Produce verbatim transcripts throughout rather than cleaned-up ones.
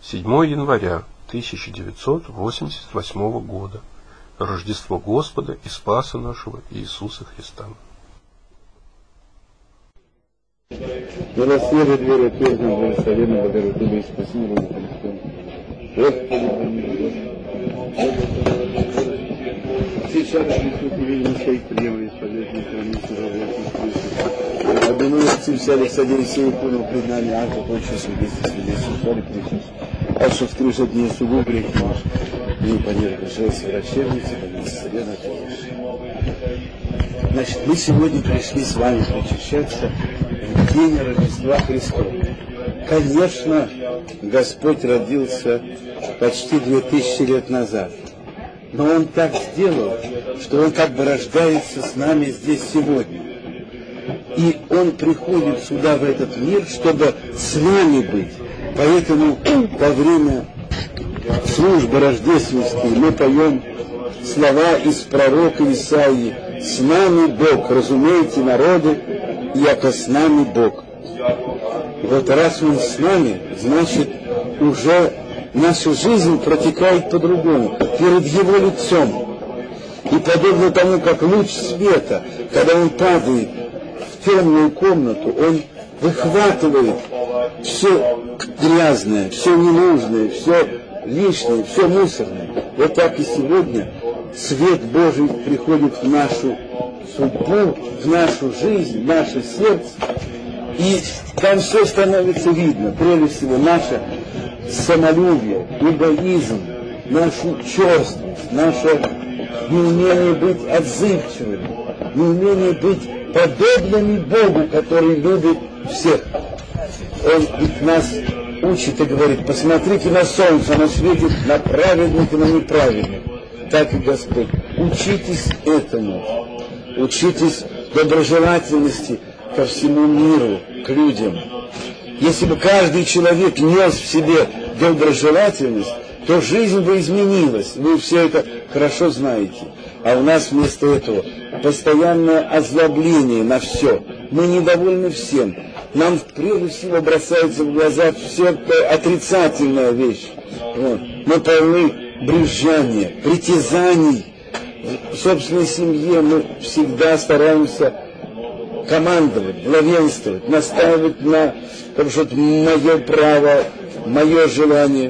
седьмого января тысяча девятьсот восемьдесят восьмого года. Рождество Господа и Спаса нашего Иисуса Христа. Милосердие, двери отвержена, благословенна, Богородица, и спаси мир Христом. Господи, помилуй. Сейчас Христос не видим своих приемов, исповедных страниц, работы, обвиную отцы вся Александр Сея, понял пред нами, аж закончил свидетельство, свидетельство, славе Христос. А что вскрыш от нее сугуб грех наш, и понер пришелся врачебницы, поднес себе на Значит, мы сегодня пришли с вами причащаться в день Рождества Христова. Конечно, Господь родился почти две тысячи лет назад. Но Он так сделал, что Он как бы рождается с нами здесь сегодня. И Он приходит сюда, в этот мир, чтобы с нами быть. Поэтому во время службы рождественской мы поем слова из пророка Исаии: «С нами Бог, разумеете, народы, яко с нами Бог». И вот раз Он с нами, значит, уже наша жизнь протекает по-другому, перед Его лицом. И подобно тому, как луч света, когда он падает в темную комнату, он выхватывает все грязное, все ненужное, все лишнее, все мусорное. Вот так и сегодня свет Божий приходит в нашу судьбу, в нашу жизнь, в наше сердце, и там все становится видно. Прежде всего, наше самолюбие, эгоизм, нашу черствость, наше неумение быть отзывчивыми, неумение быть подобными Богу, который любит всех. Он ведь нас учит и говорит: посмотрите на солнце, оно светит на праведных и на неправедных. Так и Господь. Учитесь этому. Учитесь доброжелательности ко всему миру, к людям. Если бы каждый человек нес в себе доброжелательность, то жизнь бы изменилась. Вы все это хорошо знаете. А у нас вместо этого постоянное озлобление на все. Мы недовольны всем. Нам прежде всего бросается в глаза все это отрицательная вещь. Вот. Мы полны брюзжания, притязаний. В собственной семье мы всегда стараемся командовать, главенствовать, настаивать на том, что это мое право, мое желание.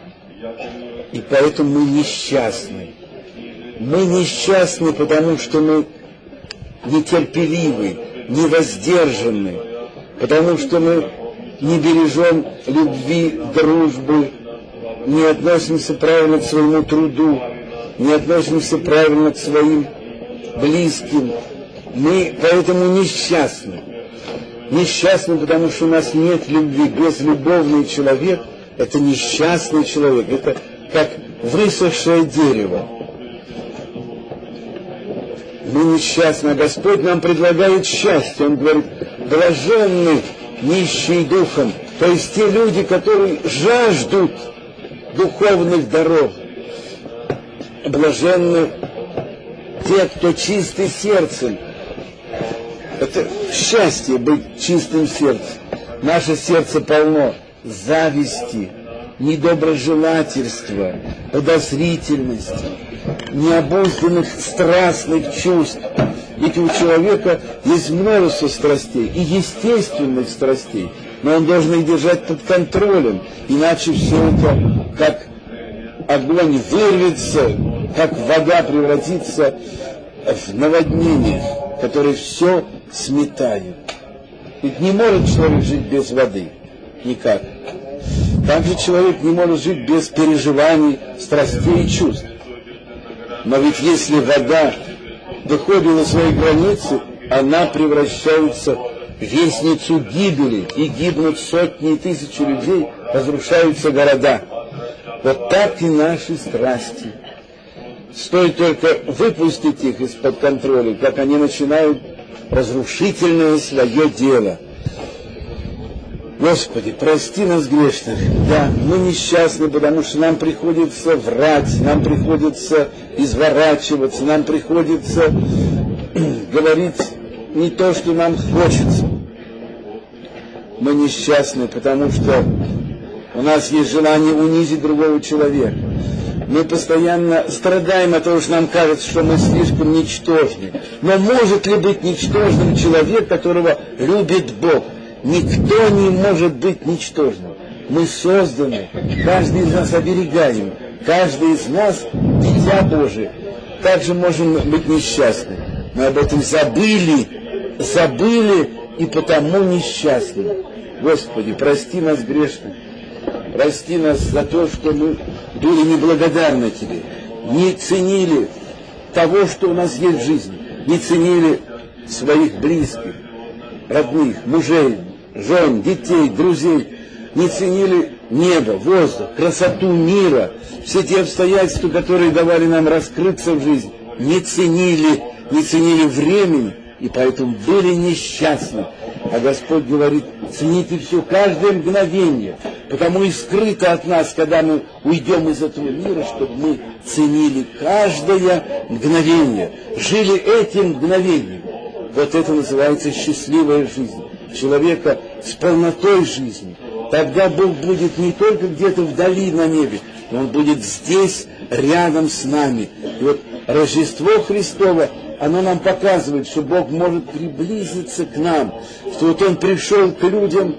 И поэтому мы несчастны. Мы несчастны, потому что мы нетерпеливы, невоздержаны, потому что мы не бережем любви, дружбы, не относимся правильно к своему труду, не относимся правильно к своим близким. Мы поэтому несчастны. Несчастны, потому что у нас нет любви. Безлюбовный человек — это несчастный человек. Это как высохшее дерево. Мы несчастны, а Господь нам предлагает счастье. Он говорит: блаженны нищие духом, то есть те люди, которые жаждут духовных даров. Блаженны те, кто чисты сердцем. Это счастье быть чистым сердцем. Наше сердце полно зависти, недоброжелательства, подозрительности, необузданных страстных чувств. Ведь у человека есть множество страстей, и естественных страстей, но он должен их держать под контролем, иначе все это, как огонь вырвется, как вода превратится в наводнение, которое все сметает. Ведь не может человек жить без воды. Никак. Также человек не может жить без переживаний, страстей и чувств. Но ведь если вода выходит на свои границы, она превращается в вестницу гибели, и гибнут сотни и тысячи людей, разрушаются города. Вот так и наши страсти. Стоит только выпустить их из-под контроля, как они начинают разрушительное свое дело. Господи, прости нас грешных. Да, мы несчастны, потому что нам приходится врать, нам приходится изворачиваться, нам приходится говорить не то, что нам хочется. Мы несчастны, потому что У нас есть желание унизить другого человека. Мы постоянно страдаем от того, что нам кажется, что мы слишком ничтожны. Но может ли быть ничтожным человек, которого любит Бог? Никто не может быть ничтожным. Мы созданы, каждый из нас оберегаем, каждый из нас дитя Божие. Также можем быть несчастны. Мы об этом забыли, забыли и потому несчастны. Господи, прости нас грешных. Прости нас за то, что мы были неблагодарны Тебе, не ценили того, что у нас есть в жизни, не ценили своих близких, родных, мужей, жен, детей, друзей, не ценили небо, воздух, красоту мира, все те обстоятельства, которые давали нам раскрыться в жизни, не ценили, не ценили времени, и поэтому были несчастны. А Господь говорит, цените все, каждое мгновение, потому и скрыто от нас, когда мы уйдем из этого мира, чтобы мы ценили каждое мгновение, жили этим мгновением. Вот это называется счастливая жизнь человека с полнотой жизни. Тогда Бог будет не только где-то вдали на небе, но Он будет здесь, рядом с нами. И вот Рождество Христово, оно нам показывает, что Бог может приблизиться к нам, что вот Он пришел к людям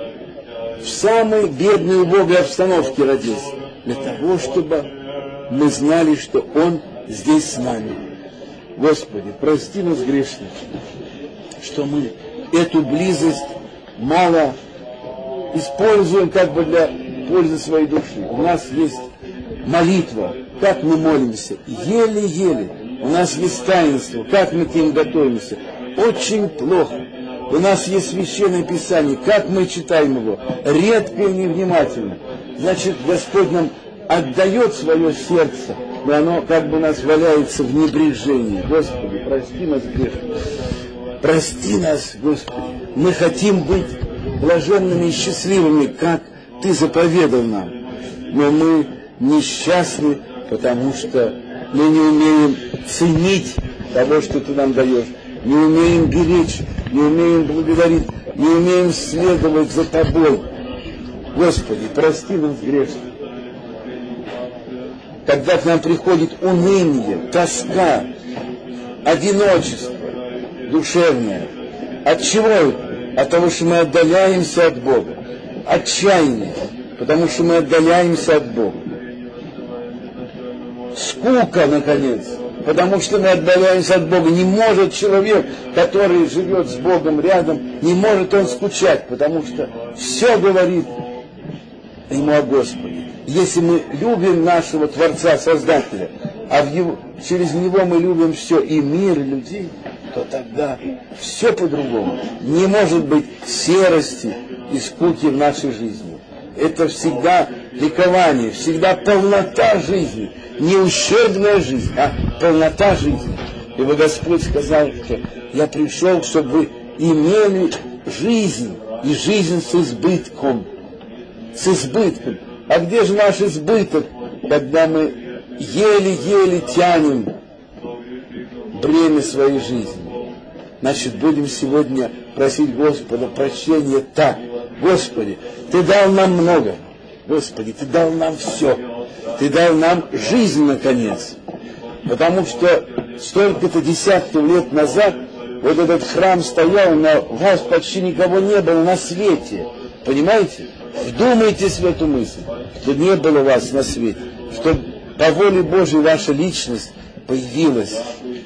в самой бедной убогой обстановке родился, для того, чтобы мы знали, что Он здесь с нами. Господи, прости нас грешных, что мы эту близость мало используем как бы для пользы своей души. У нас есть молитва, как мы молимся, еле-еле. У нас есть таинство, как мы к ним готовимся, очень плохо. У нас есть Священное Писание, как мы читаем его, редко и невнимательно. Значит, Господь нам отдает свое сердце, но оно как бы у нас валяется в небрежении. Господи, прости нас грешных. Прости нас, Господи. Мы хотим быть блаженными и счастливыми, как Ты заповедал нам. Но мы несчастны, потому что мы не умеем ценить того, что Ты нам даешь. Не умеем беречь, не умеем благодарить, не умеем следовать за Тобой. Господи, прости нас грешных. Когда к нам приходит уныние, тоска, одиночество душевное. От чего это? От того, что мы отдаляемся от Бога. Отчаяние, потому что мы отдаляемся от Бога. Скука, наконец, потому что мы отдаляемся от Бога. Не может человек, который живет с Богом рядом, не может он скучать, потому что все говорит ему о Господе. Если мы любим нашего Творца, Создателя, а в его, через Него мы любим все, и мир, и людей, то тогда все по-другому. Не может быть серости и скуки в нашей жизни. Это всегда ликование, всегда полнота жизни. Не ущербная жизнь, а полнота жизни. Ибо Господь сказал, что я пришел, чтобы вы имели жизнь, и жизнь с избытком. С избытком. А где же наш избыток, когда мы еле-еле тянем бремя своей жизни? Значит, будем сегодня просить Господа прощения так. Господи, Ты дал нам много. Господи, Ты дал нам все. Ты дал нам жизнь, наконец. Потому что столько-то десятков лет назад вот этот храм стоял, но вас почти никого не было на свете. Понимаете? Вдумайтесь в эту мысль, что не было вас на свете, что по воле Божьей ваша личность появилась.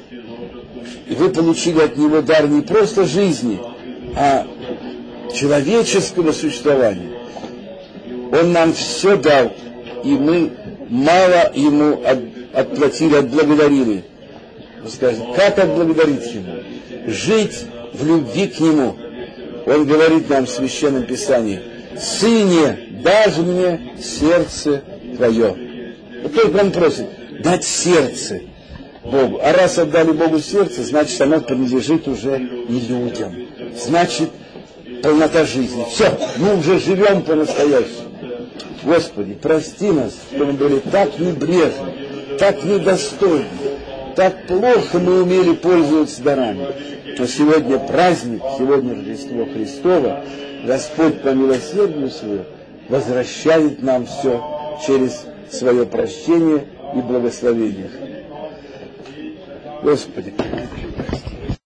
И вы получили от Него дар не просто жизни, а человеческого существования. Он нам все дал, и мы мало Ему от, отплатили, отблагодарили. Вы скажете, как отблагодарить Ему? Жить в любви к Нему. Он говорит нам в Священном Писании: «Сыне, дашь мне сердце твое». Вот только Он просит дать сердце Богу. А раз отдали Богу сердце, значит, оно принадлежит уже и людям. Значит, полнота жизни. Все, мы уже живем по-настоящему. Господи, прости нас, что мы были так небрежны, так недостойны, так плохо мы умели пользоваться дарами. Но сегодня праздник, сегодня Рождество Христово, Господь по милосердию Своему возвращает нам все через свое прощение и благословение. Господи,